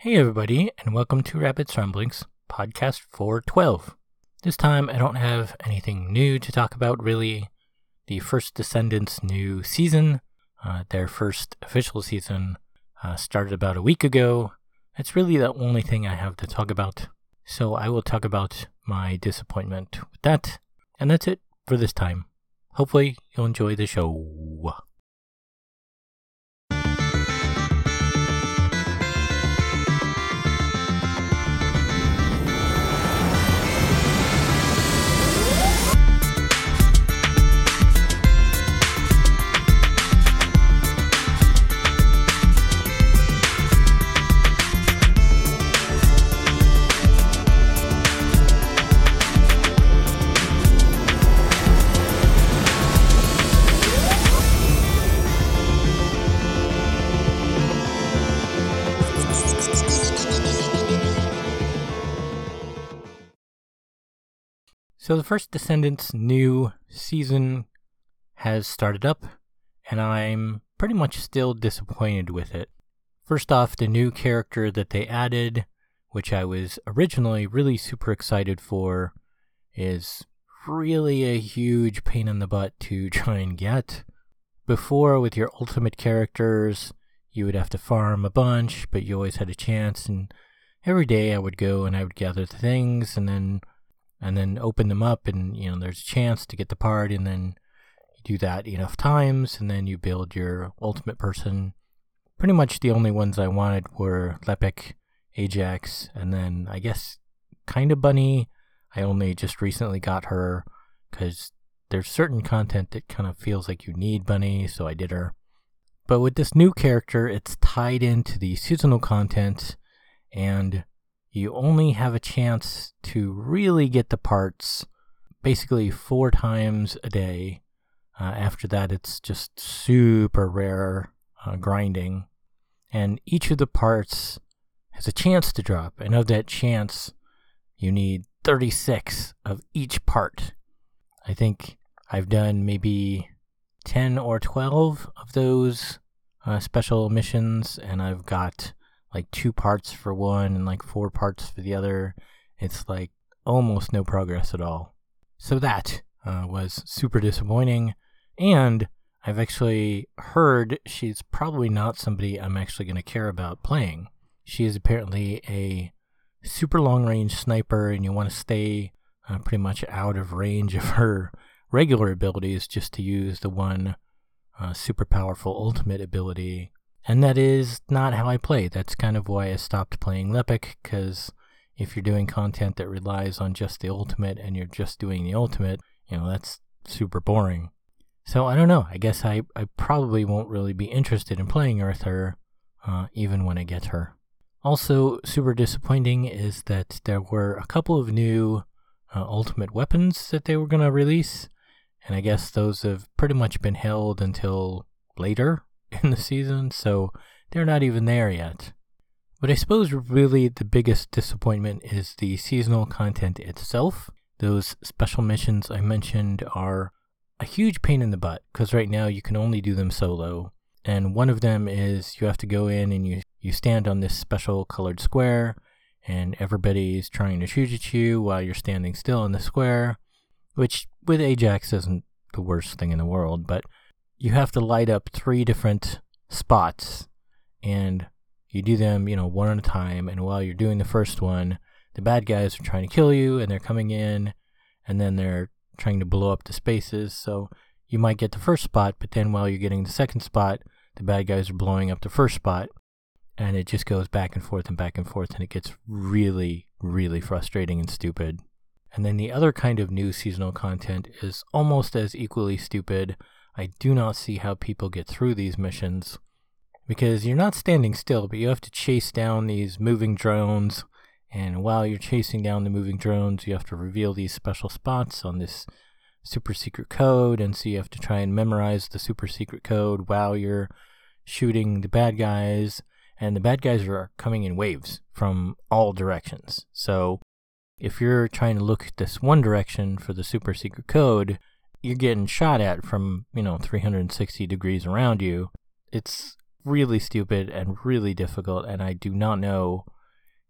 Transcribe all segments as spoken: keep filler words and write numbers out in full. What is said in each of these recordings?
Hey everybody, and welcome to Rabbit's Rumblings, podcast four twelve. This time I don't have anything new to talk about really. The First Descendants new season, uh, their first official season, uh, started about a week ago. It's really the only thing I have to talk about. So I will talk about my disappointment with that, and that's it for this time. Hopefully you'll enjoy the show. So the First Descendants new season has started up, and I'm pretty much still disappointed with it. First off, the new character that they added, which I was originally really super excited for, is really a huge pain in the butt to try and get. Before, with your ultimate characters, you would have to farm a bunch, but you always had a chance, and every day I would go and I would gather the things, and then and then open them up, and you know there's a chance to get the part, and then you do that enough times, and then you build your ultimate person. Pretty much the only ones I wanted were Lepek, Ajax, and then I guess kind of Bunny. I only just recently got her because there's certain content that kind of feels like you need Bunny, so I did her. But with this new character, it's tied into the seasonal content, and you only have a chance to really get the parts basically four times a day. Uh, after that, it's just super rare uh, grinding. And each of the parts has a chance to drop. And of that chance, you need thirty-six of each part. I think I've done maybe ten or twelve of those uh, special missions, and I've got like two parts for one and like four parts for the other. It's like almost no progress at all. So that uh, was super disappointing. And I've actually heard she's probably not somebody I'm actually going to care about playing. She is apparently a super long range sniper, and you want to stay uh, pretty much out of range of her regular abilities just to use the one uh, super powerful ultimate ability. And that is not how I play. That's kind of why I stopped playing Lepek, because if you're doing content that relies on just the ultimate and you're just doing the ultimate, you know, that's super boring. So I don't know. I guess I, I probably won't really be interested in playing with her, uh, even when I get her. Also, super disappointing is that there were a couple of new uh, ultimate weapons that they were going to release, and I guess those have pretty much been held until later in the season, so they're not even there yet. But I suppose really the biggest disappointment is the seasonal content itself. Those special missions I mentioned are a huge pain in the butt, because right now you can only do them solo. And one of them is you have to go in and you, you stand on this special colored square, and everybody's trying to shoot at you while you're standing still in the square, which with Ajax isn't the worst thing in the world, but you have to light up three different spots, and you do them, you know, one at a time, and while you're doing the first one, the bad guys are trying to kill you, and they're coming in, and then they're trying to blow up the spaces, so you might get the first spot, but then while you're getting the second spot, the bad guys are blowing up the first spot, and it just goes back and forth and back and forth, and it gets really, really frustrating and stupid. And then the other kind of new seasonal content is almost as equally stupid. I do not see how people get through these missions, because you're not standing still, but you have to chase down these moving drones, and while you're chasing down the moving drones, you have to reveal these special spots on this super secret code, and so you have to try and memorize the super secret code while you're shooting the bad guys, and the bad guys are coming in waves from all directions. So if you're trying to look at this one direction for the super secret code, you're getting shot at from, you know, three hundred sixty degrees around you. It's really stupid and really difficult, and I do not know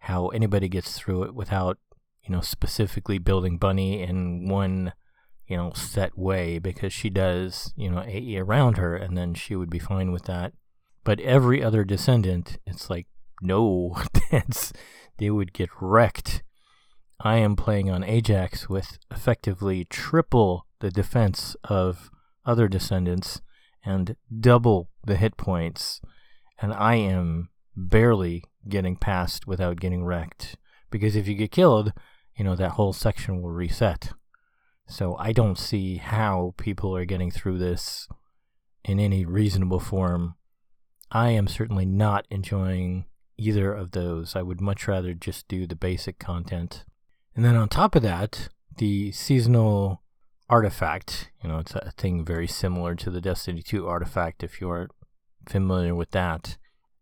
how anybody gets through it without, you know, specifically building Bunny in one, you know, set way, because she does, you know, A E around her, and then she would be fine with that. But every other descendant, it's like, no, that's, they would get wrecked. I am playing on Ajax with effectively triple the defense of other descendants and double the hit points, and I am barely getting past without getting wrecked, because if you get killed, you know, that whole section will reset. So I don't see how people are getting through this in any reasonable form. I am certainly not enjoying either of those. I would much rather just do the basic content. And then on top of that, the seasonal artifact, you know, it's a thing very similar to the Destiny two artifact if you're familiar with that,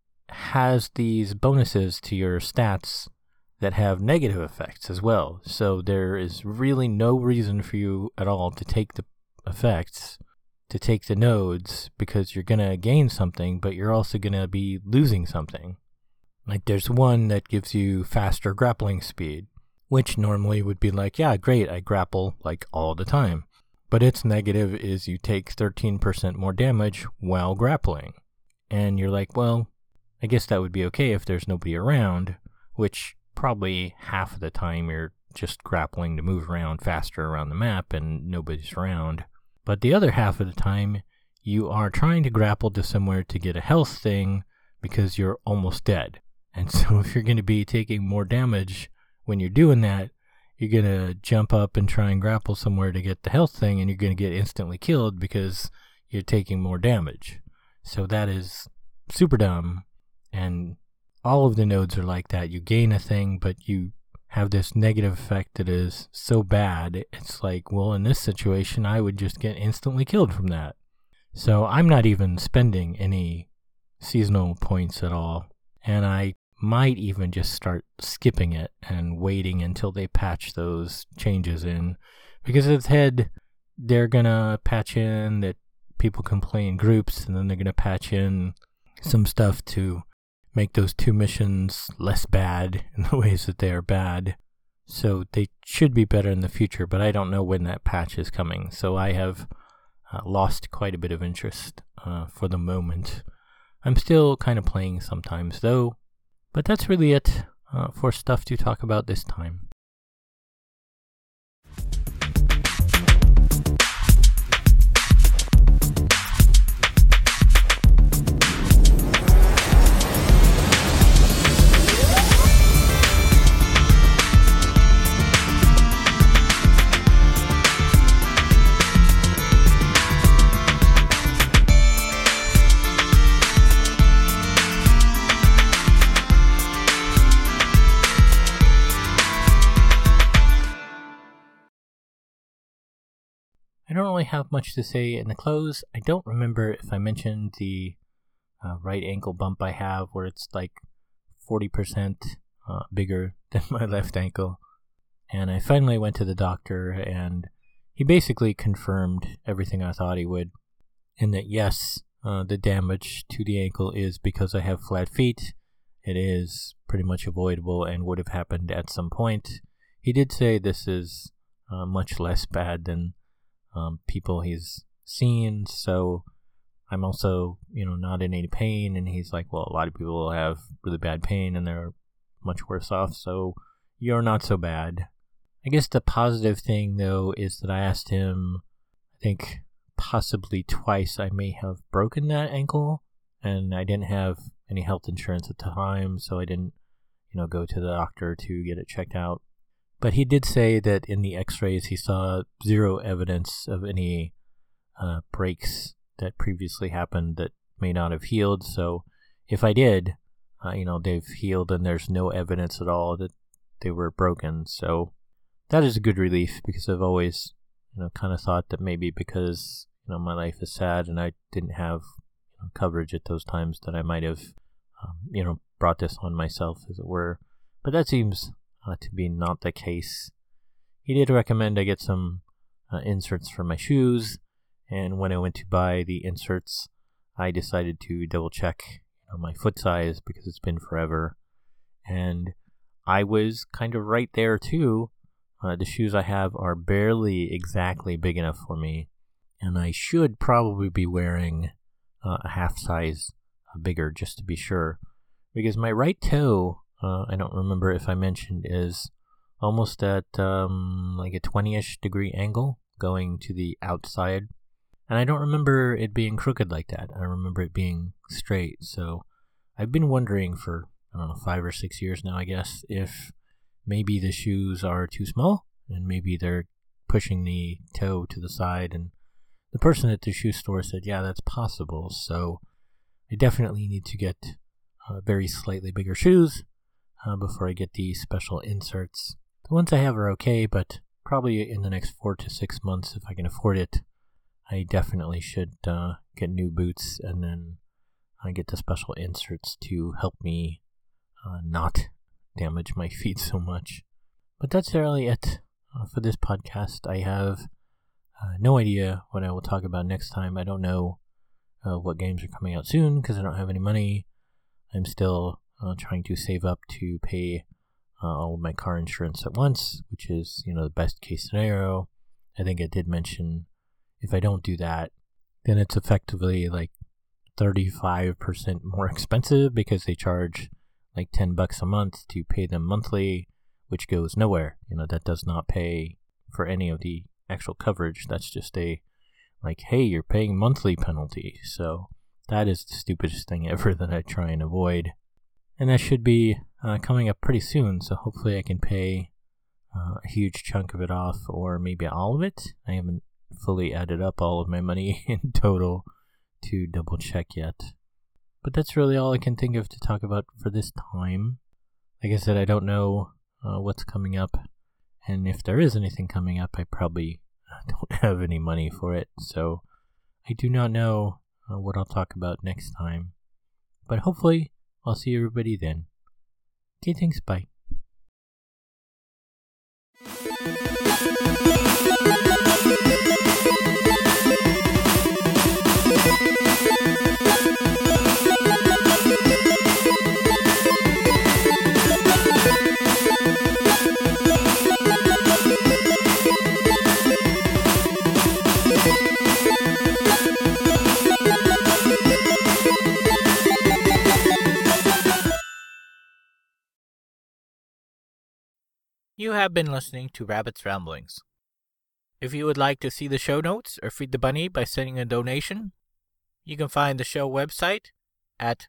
has these bonuses to your stats that have negative effects as well. So there is really no reason for you at all to take the effects, to take the nodes, because you're going to gain something, but you're also going to be losing something. Like there's one that gives you faster grappling speed, which normally would be like, yeah, great, I grapple like all the time. But its negative is you take thirteen percent more damage while grappling. And you're like, well, I guess that would be okay if there's nobody around, which probably half of the time you're just grappling to move around faster around the map and nobody's around. But the other half of the time, you are trying to grapple to somewhere to get a health thing because you're almost dead. And so if you're going to be taking more damage when you're doing that, you're going to jump up and try and grapple somewhere to get the health thing, and you're going to get instantly killed because you're taking more damage. So that is super dumb, and all of the nodes are like that. You gain a thing, but you have this negative effect that is so bad, it's like, well, in this situation, I would just get instantly killed from that. So I'm not even spending any seasonal points at all, and I might even just start skipping it and waiting until they patch those changes in, because at the head, they're gonna patch in that people can play in groups, and then they're gonna patch in some stuff to make those two missions less bad in the ways that they are bad. So they should be better in the future, but I don't know when that patch is coming. So I have uh, lost quite a bit of interest uh, for the moment. I'm still kind of playing sometimes though, but that's really it uh, for stuff to talk about this time. I don't really have much to say in the close. I don't remember if I mentioned the uh, right ankle bump I have, where it's like forty percent uh, bigger than my left ankle. And I finally went to the doctor, and he basically confirmed everything I thought he would, in that yes, uh, the damage to the ankle is because I have flat feet. It is pretty much avoidable and would have happened at some point. He did say this is uh, much less bad than Um, people he's seen, so I'm also, you know, not in any pain, and he's like, well, a lot of people have really bad pain and they're much worse off, so you're not so bad. I guess the positive thing, though, is that I asked him, I think possibly twice I may have broken that ankle, and I didn't have any health insurance at the time, so I didn't, you know, go to the doctor to get it checked out. But he did say that in the x-rays he saw zero evidence of any uh, breaks that previously happened that may not have healed. So if I did, uh, you know, they've healed and there's no evidence at all that they were broken. So that is a good relief, because I've always, you know, kind of thought that maybe because, you know, my life is sad and I didn't have, you know, coverage at those times, that I might have, um, you know, brought this on myself, as it were. But that seems Uh, to be not the case. He did recommend I get some uh, inserts for my shoes, and when I went to buy the inserts, I decided to double check, you know, my foot size, because it's been forever, and I was kind of right there too. Uh, the shoes I have are barely exactly big enough for me, and I should probably be wearing uh, a half size bigger just to be sure, because my right toe, uh, I don't remember if I mentioned, is almost at um, like a twenty-ish degree angle going to the outside, and I don't remember it being crooked like that. I remember it being straight, so I've been wondering for, I don't know, five or six years now, I guess, if maybe the shoes are too small, and maybe they're pushing the toe to the side, and the person at the shoe store said, yeah, that's possible, so I definitely need to get uh, very slightly bigger shoes uh, before I get the special inserts. The ones I have are okay, but probably in the next four to six months, if I can afford it, I definitely should uh, get new boots, and then I get the special inserts to help me uh, not damage my feet so much. But that's really it uh, for this podcast. I have uh, no idea what I will talk about next time. I don't know uh, what games are coming out soon because I don't have any money. I'm still uh, trying to save up to pay uh, all of my car insurance at once, which is, you know, the best case scenario. I think I did mention if I don't do that, then it's effectively like thirty-five percent more expensive because they charge like ten bucks a month to pay them monthly, which goes nowhere. You know, that does not pay for any of the actual coverage. That's just a, like, hey, you're paying monthly penalty. So that is the stupidest thing ever that I try and avoid. And that should be uh, coming up pretty soon, so hopefully I can pay uh, a huge chunk of it off, or maybe all of it. I haven't fully added up all of my money in total to double check yet. But that's really all I can think of to talk about for this time. Like I said, I don't know uh, what's coming up, and if there is anything coming up, I probably don't have any money for it, so I do not know uh, what I'll talk about next time. But hopefully, I'll see everybody then. Okay, thanks, bye. You have been listening to Rabbit's Ramblings. If you would like to see the show notes or feed the bunny by sending a donation, you can find the show website at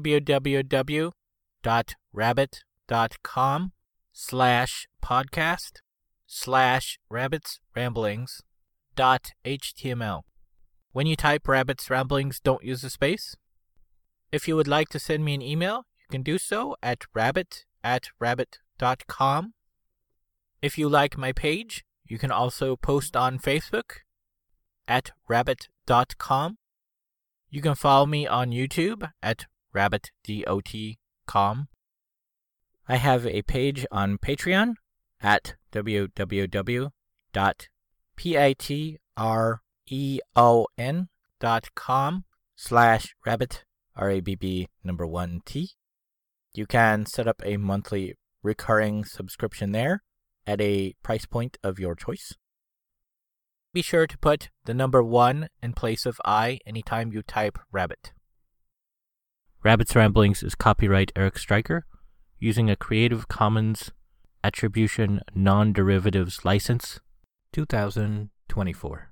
www.rabbit.com slash podcast slash rabbits ramblings dot html. When you type Rabbit's Ramblings, don't use a space. If you would like to send me an email, you can do so at rabbit at rabbit dot com. If you like my page, you can also post on Facebook at rabbit dot com. You can follow me on YouTube at rabbit dot com. I have a page on Patreon at www.patreon.com slash rabbit, R A B B number one T. You can set up a monthly recurring subscription there at a price point of your choice. Be sure to put the number one in place of I anytime you type rabbit. Rabbit's Ramblings is copyright Eric Stryker, using a Creative Commons Attribution Non-Derivatives License, two thousand twenty-four.